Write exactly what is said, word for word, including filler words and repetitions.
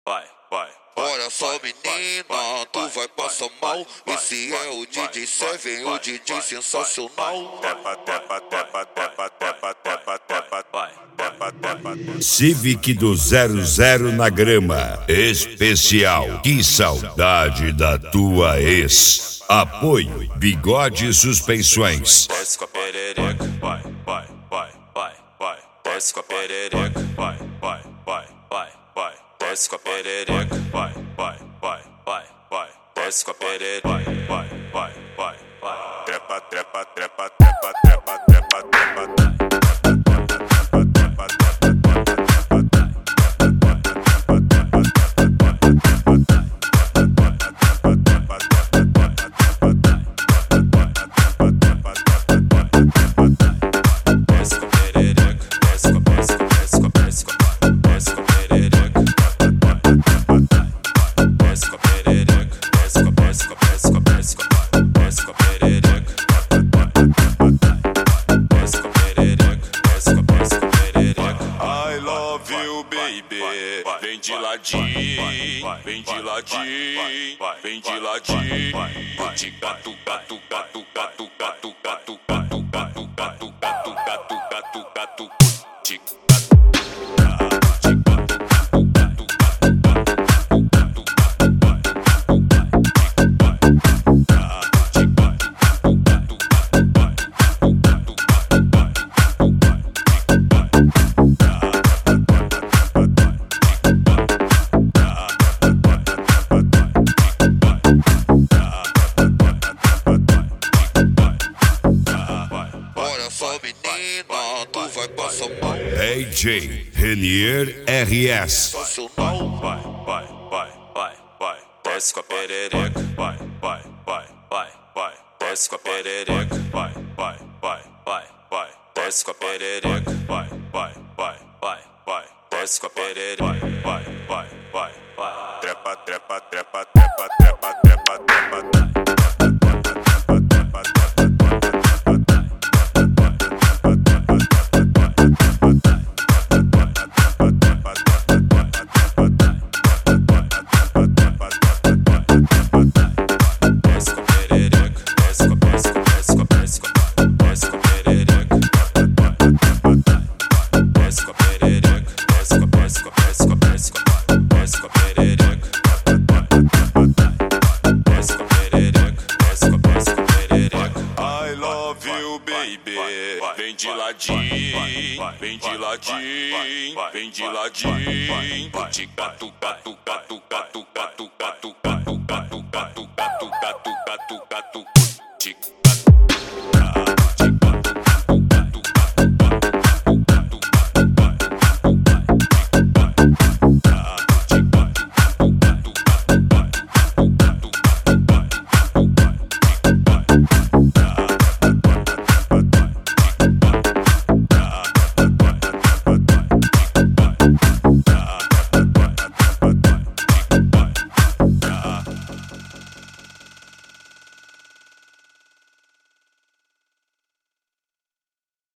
vai, vai. Olha só, menina, tu vai passar mal. Esse é o D J Seven, o D J sensacional. Tepa, tepa, tepa, tepa, tepa, tepa, tepa, vai. Tepa, tepa, tepa. Civic do zero zero na grama. Especial. Que saudade da tua ex. Apoio Bigode Suspensões. Desce com a perereca, vai, vai, vai, vai, vai. Desce com a perereca, vai, vai, vai, vai, vai. Desce com a perereca, vai, vai, vai, vai, vai. Desce com a perereca, vai, vai, vai, vai, vai. Trepa, trepa, trepa, trepa, trepa, trepa, trepa. Vem de ladinho, vem de ladinho, vem de ladinho. De gato, gato, gato, gato, gato, gato, gato, gato, gato, gato, gato, gato, gato, de menina, tu vai passar mal. D J Renier R S. Vai, vai, vai, vai, vai. Desce com a perereca, vai, vai, vai, vai, vai. Desce com a perereca, vai, vai, vai, vai, vai. Desce com a perereca, vai, vai, vai, vai, vai. Desce com a perereca, vai, vai, vai, vai, vai. Trepa, trepa, trepa, trepa, trepa, trepa, trepa. Vem de ladinho, vem de ladinho, vem de ladinho. De gato, gato, gato, gato, gato, gato, gato, gato, gato, gato, gato, gato, gato, gato.